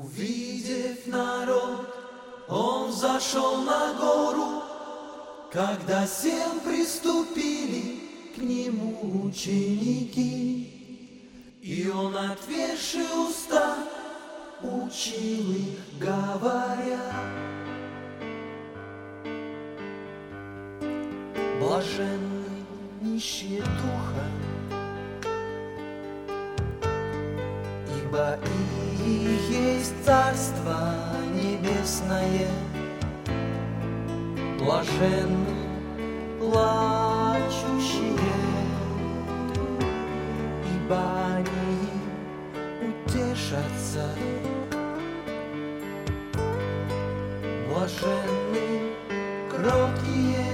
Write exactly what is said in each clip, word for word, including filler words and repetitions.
Увидев народ, он зашел на гору, когда всем приступили к нему ученики. И он, отверши уста, учил их, говоря: блаженны нищие духа, ибо их есть Царство Небесное. Блаженны плачущие, ибо они утешатся. Блаженны кроткие,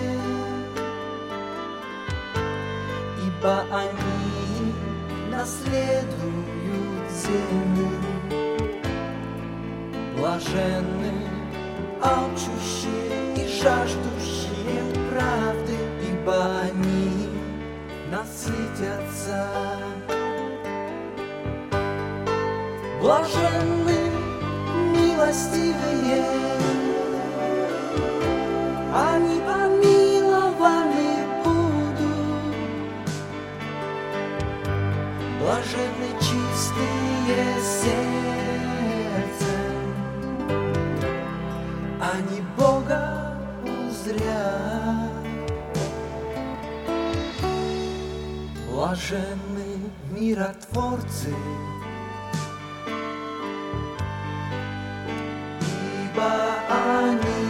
ибо они наследуют землю. Блаженны алчущие и жаждущие правды, ибо они насытятся. Блаженны милостивые, они помилованы будут. Блаженны чистые сердцем, они Бога узрят. Блаженны миротворцы, ибо они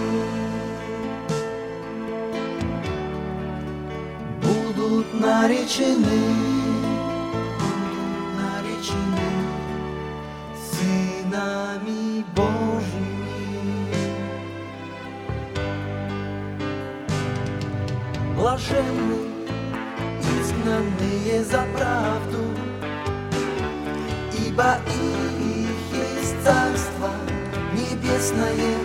будут наречены, будут наречены сынами Божьими. Блаженны изгнанные за правду, ибо их есть Царство Небесное.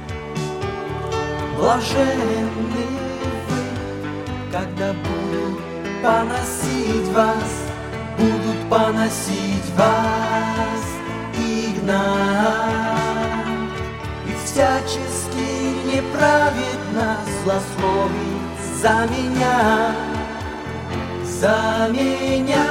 Блаженны вы, когда будут поносить вас, будут поносить вас и гнать, и всячески неправедно злословить за меня, за меня.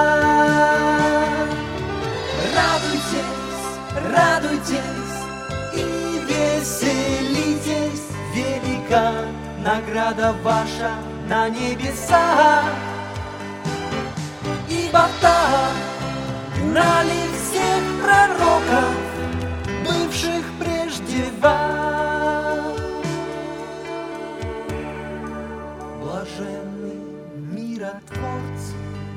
Радуйтесь, радуйтесь и веселитесь, велика награда ваша на небесах, ибо так гнали всех пророков, бывших прежде вас. Блаженны миротворцы,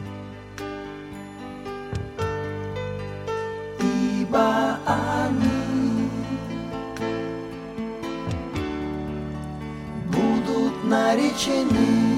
ибо они будут наречены